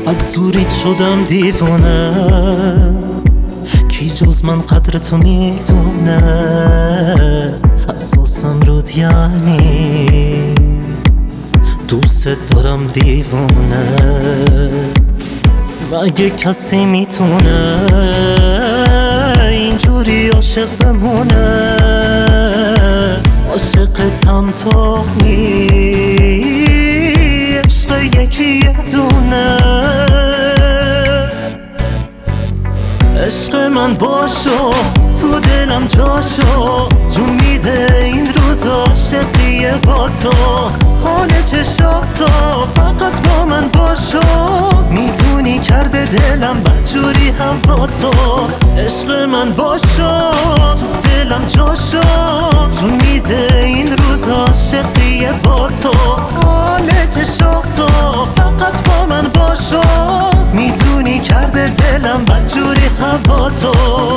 از دوریت شدم دیوونه، کی جز من قدر تو میدونه؟ اساسم رود یعنی دوست دارم دیوونه. مگه کسی میتونه اینجوری عاشق بمونه؟ عاشقتم تویی، عشق یکی یه دونه. عشق من باشو تو دلم جاشو، جون میده این روزا عاشقیه با تو. حال چشاتو فقط با من باشو، میدونی کرده دلم بدجوری هوا تو. عشق من باشو تو دلم جاشو، جون میده این روزا عاشقیه با تو. حال چشاتو فقط با من باشو، میدونی کرده دلم بدجوری هوا تو.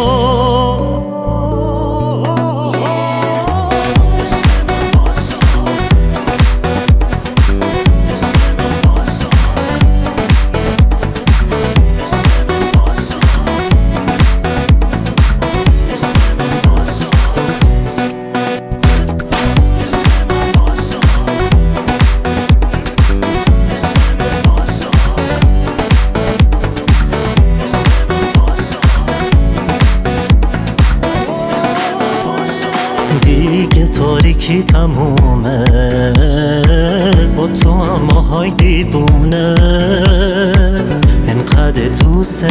دیگه تاریکی تمومه، با تو اما های دیوونه. انقدر دوست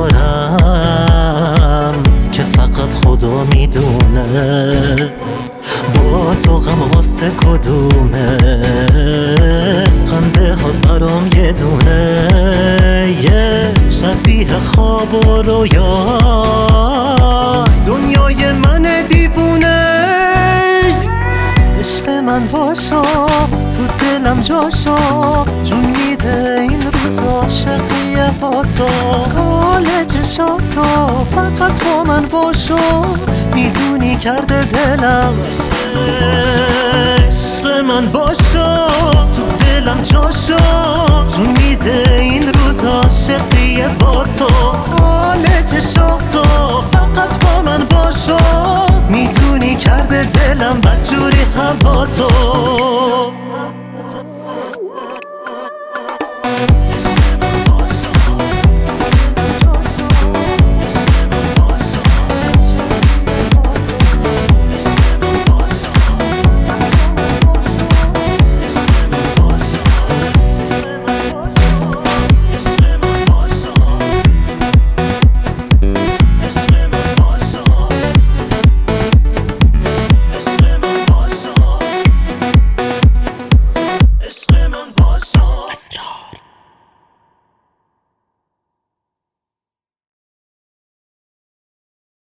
دارم که فقط خدا میدونه. با تو غم غصه کدومه؟ خنده هات برام یه دونه. یه شبیه خواب و رویا، دنیای من دیوونه. عشق من باشو تو دلم جاشو، جون میده این روزا عاشقیه با تو. حال چشاتو فقط با من باشو، میدونی کرده دلم. عشق من باشو تو دلم جاشو، جون میده این روزا عاشقیه با تو. حال چشاتو فقط با من باشو، میدونی کرده دلم بدجوری هوا تو.